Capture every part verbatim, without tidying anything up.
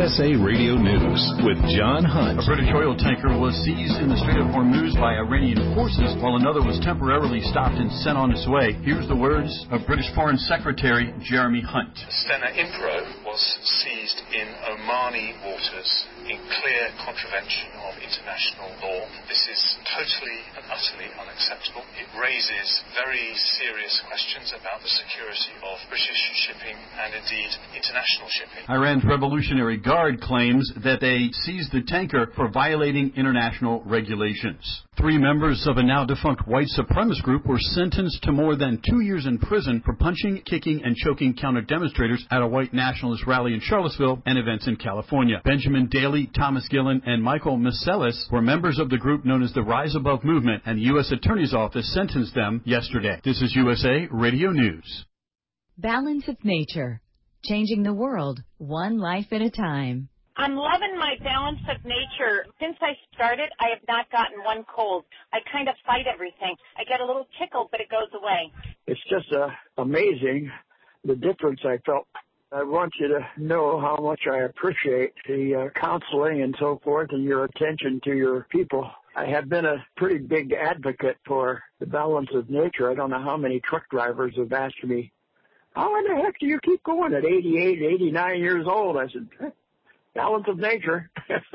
S A Radio News with John Hunt. A British oil tanker was seized in the Strait of Hormuz by Iranian forces, while another was temporarily stopped and sent on its way. Here's the words of British Foreign Secretary Jeremy Hunt. Stena Impero was seized in Omani waters in clear contravention of international law. This is totally and utterly unacceptable. It raises very serious questions about the security of British shipping and indeed international shipping. Iran's Revolutionary Guard claims that they seized the tanker for violating international regulations. Three members of a now-defunct white supremacist group were sentenced to more than two years in prison for punching, kicking, and choking counter-demonstrators at a white nationalist rally in Charlottesville and events in California. Benjamin Daly, Thomas Gillen, and Michael Macelis were members of the group known as the Rise Above Movement, and the U S Attorney's Office sentenced them yesterday. This is U S A Radio News. Balance of Nature. Changing the world, one life at a time. I'm loving my Balance of Nature. Since I started, I have not gotten one cold. I kind of fight everything. I get a little tickle, but it goes away. It's just uh, amazing the difference I felt. I want you to know how much I appreciate the uh, counseling and so forth and your attention to your people. I have been a pretty big advocate for the Balance of Nature. I don't know how many truck drivers have asked me, how in the heck do you keep going at eighty-eight, eighty-nine years old? I said, Balance of Nature.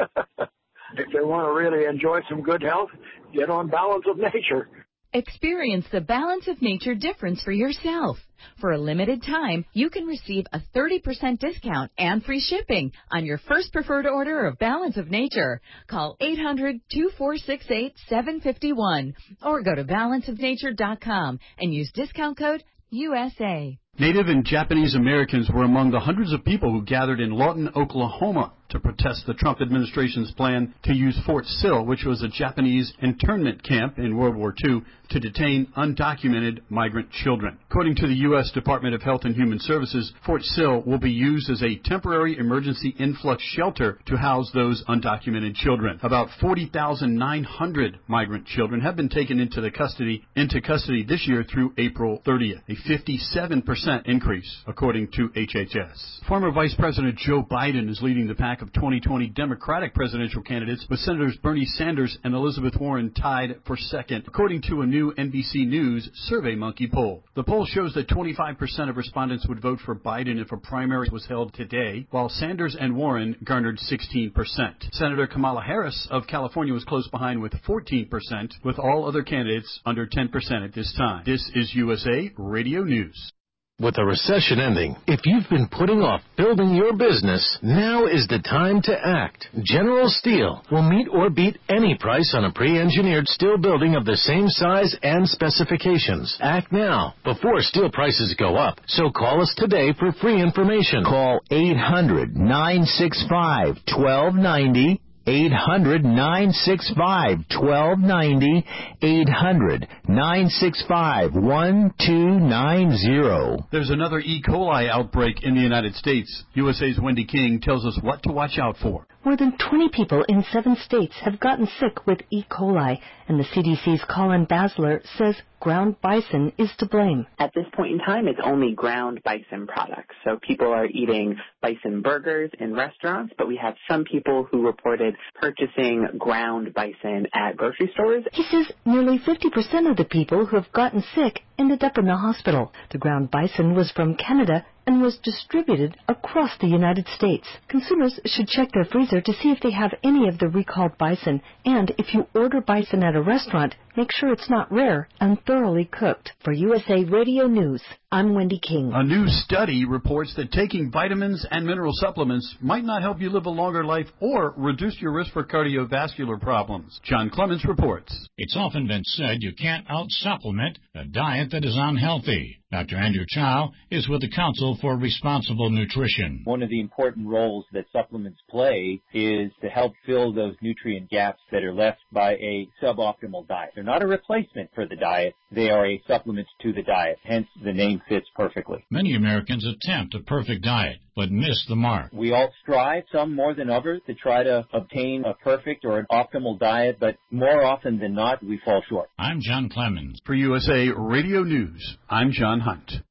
If they want to really enjoy some good health, get on Balance of Nature. Experience the Balance of Nature difference for yourself. For a limited time, you can receive a thirty percent discount and free shipping on your first preferred order of Balance of Nature. Call eight hundred, two four six eight, seven five one or go to balance of nature dot com and use discount code U S A. Native and Japanese Americans were among the hundreds of people who gathered in Lawton, Oklahoma, to protest the Trump administration's plan to use Fort Sill, which was a Japanese internment camp in World War Two, to detain undocumented migrant children. According to the U S Department of Health and Human Services, Fort Sill will be used as a temporary emergency influx shelter to house those undocumented children. About forty thousand nine hundred migrant children have been taken into the custody into custody this year through April thirtieth, a fifty-seven percent increase, according to H H S. Former Vice President Joe Biden is leading the pack of twenty twenty Democratic presidential candidates, with Senators Bernie Sanders and Elizabeth Warren tied for second, according to a new N B C News SurveyMonkey poll. The poll shows that twenty-five percent of respondents would vote for Biden if a primary was held today, while Sanders and Warren garnered sixteen percent. Senator Kamala Harris of California was close behind with fourteen percent, with all other candidates under ten percent at this time. This is U S A Radio News. With the recession ending, if you've been putting off building your business, now is the time to act. General Steel will meet or beat any price on a pre-engineered steel building of the same size and specifications. Act now, before steel prices go up. So call us today for free information. Call eight hundred, nine six five, one two nine zero. eight hundred, nine six five, one two nine zero. eight hundred, nine six five, one two nine zero. There's another E. coli outbreak in the United States. U S A's Wendy King tells us what to watch out for. More than twenty people in seven states have gotten sick with E. coli, and the C D C's Colin Basler says ground bison is to blame. At this point in time, it's only ground bison products. So people are eating bison burgers in restaurants, but we have some people who reported purchasing ground bison at grocery stores. He says nearly fifty percent of the people who have gotten sick ended up in the hospital. The ground bison was from Canada and was distributed across the United States. Consumers should check their freezer to see if they have any of the recalled bison, and if you order bison at a restaurant, make sure it's not rare and thoroughly cooked. For U S A Radio News, I'm Wendy King. A new study reports that taking vitamins and mineral supplements might not help you live a longer life or reduce your risk for cardiovascular problems. John Clements reports. It's often been said you can't out-supplement a diet that is unhealthy. Doctor Andrew Chow is with the Council for Responsible Nutrition. One of the important roles that supplements play is to help fill those nutrient gaps that are left by a suboptimal diet. They're not a replacement for the diet. They are a supplement to the diet. Hence, the name fits perfectly. Many Americans attempt a perfect diet, but miss the mark. We all strive, some more than others, to try to obtain a perfect or an optimal diet, but more often than not, we fall short. I'm John Clemens. For U S A Radio News, I'm John Hunt.